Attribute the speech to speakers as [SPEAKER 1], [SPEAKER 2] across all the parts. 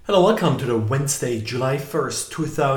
[SPEAKER 1] Hello, welcome to the Wednesday, July 1st,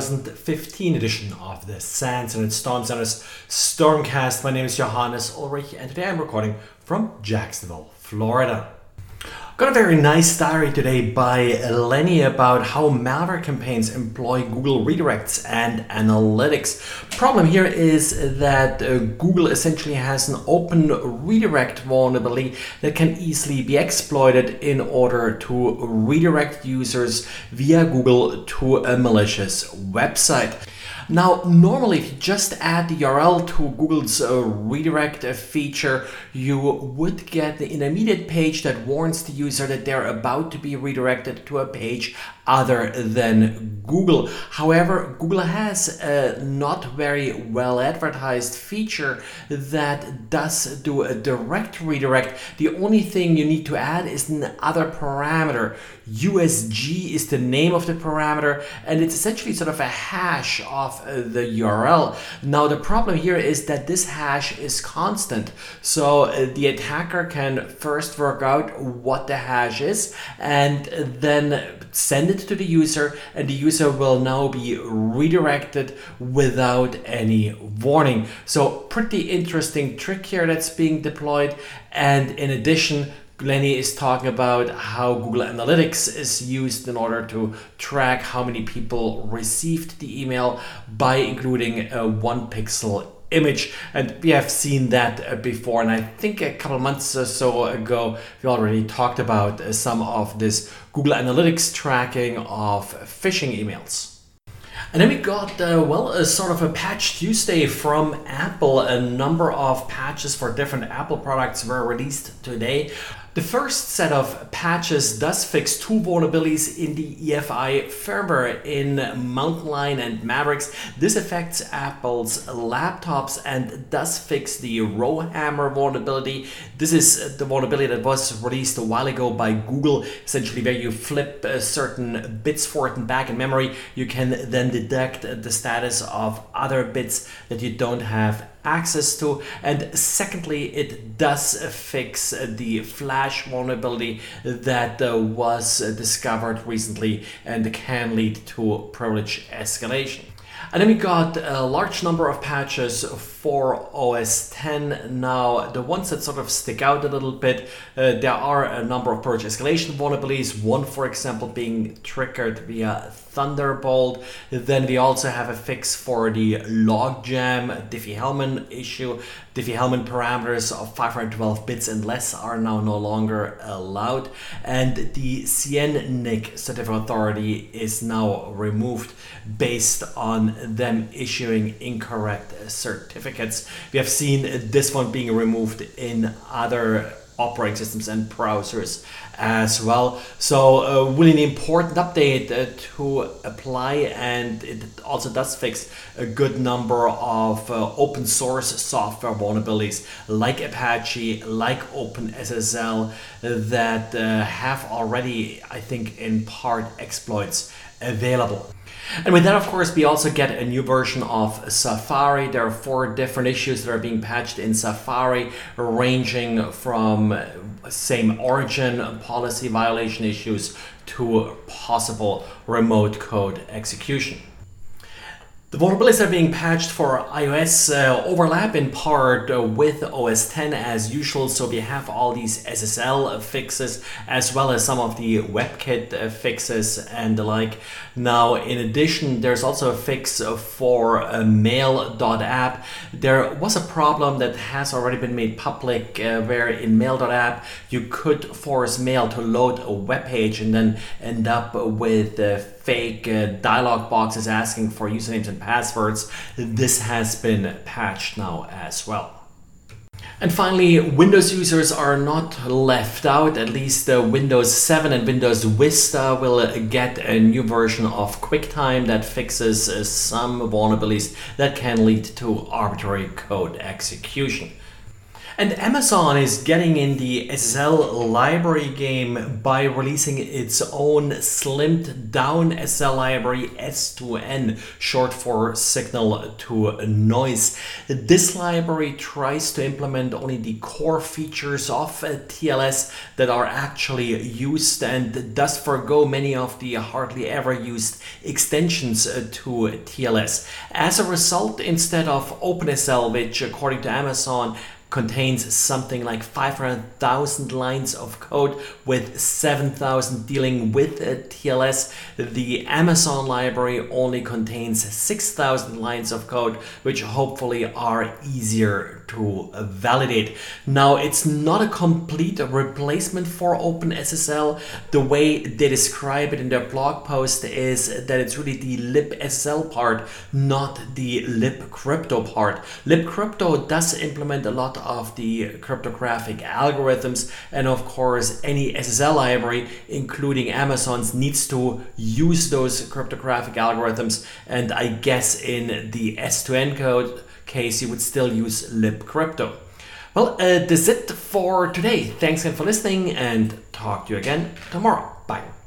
[SPEAKER 1] 2015 edition of the SANS Internet Storm Center's Stormcast. My name is Johannes Ulrich and today I'm recording from Jacksonville, Florida. Got a very nice diary today by Lenny about how malware campaigns employ Google redirects and analytics. Problem here is that Google essentially has an open redirect vulnerability that can easily be exploited in order to redirect users via Google to a malicious website. Now, normally if you just add the URL to Google's redirect feature, you would get the intermediate page that warns the user that they're about to be redirected to a page other than Google. However, Google has a not very well advertised feature that does do a direct redirect. The only thing you need to add is another parameter. USG is the name of the parameter, and it's essentially sort of a hash of the URL. Now the problem here is that this hash is constant, so the attacker can first work out what the hash is and then send it to the user, and the user will now be redirected without any warning. So pretty interesting trick here that's being deployed. And in addition, Lenny is talking about how Google Analytics is used in order to track how many people received the email by including a 1 pixel image. And we have seen that before, and I think a couple months or so ago we already talked about some of this Google Analytics tracking of phishing emails. And then we got, a sort of a patch Tuesday from Apple. A number of patches for different Apple products were released today. The first set of patches does fix two vulnerabilities in the EFI firmware in Mountain Lion and Mavericks. This affects Apple's laptops and does fix the Rowhammer vulnerability. This is the vulnerability that was released a while ago by Google, essentially where you flip certain bits forward and back in memory. You can then detect the status of other bits that you don't have access to. And secondly, it does fix the flash vulnerability that was discovered recently and can lead to privilege escalation. And then we got a large number of patches for OS X. Now, the ones that sort of stick out a little bit, there are a number of privilege escalation vulnerabilities. One, for example, being triggered via Thunderbolt. Then we also have a fix for the logjam Diffie-Hellman issue. Diffie-Hellman parameters of 512 bits and less are now no longer allowed. And the CNNIC certificate authority is now removed based on them issuing incorrect certificates. We have seen this one being removed in other operating systems and browsers as well. So really an important update to apply, and it also does fix a good number of open source software vulnerabilities like Apache, like OpenSSL that have already, I think, in part exploits available. And with that, of course, we also get a new version of Safari. There are 4 different issues that are being patched in Safari, ranging from same origin policy violation issues to possible remote code execution. The vulnerabilities that are being patched for iOS overlap in part with OS X as usual, so we have all these SSL fixes as well as some of the WebKit fixes and the like. Now, in addition, there's also a fix for mail.app. There was a problem that has already been made public where in mail.app you could force mail to load a web page and then end up with fake dialog boxes asking for usernames and passwords. This has been patched now as well. And finally, Windows users are not left out. At least Windows 7 and Windows Vista will get a new version of QuickTime that fixes some vulnerabilities that can lead to arbitrary code execution. And Amazon is getting in the SSL library game by releasing its own slimmed down SSL library, S2N, short for signal to noise. This library tries to implement only the core features of TLS that are actually used and does forgo many of the hardly ever used extensions to TLS. As a result, instead of OpenSSL, which according to Amazon contains something like 500,000 lines of code with 7,000 dealing with TLS. The Amazon library only contains 6,000 lines of code, which hopefully are easier to validate. Now, it's not a complete replacement for OpenSSL. The way they describe it in their blog post is that it's really the libSSL part, not the libcrypto part. Libcrypto does implement a lot of the cryptographic algorithms, and of course any SSL library, including Amazon's, needs to use those cryptographic algorithms, and I guess in the S2N code case you would still use libcrypto. Well, that's it for today. Thanks again for listening, and talk to you again tomorrow. Bye.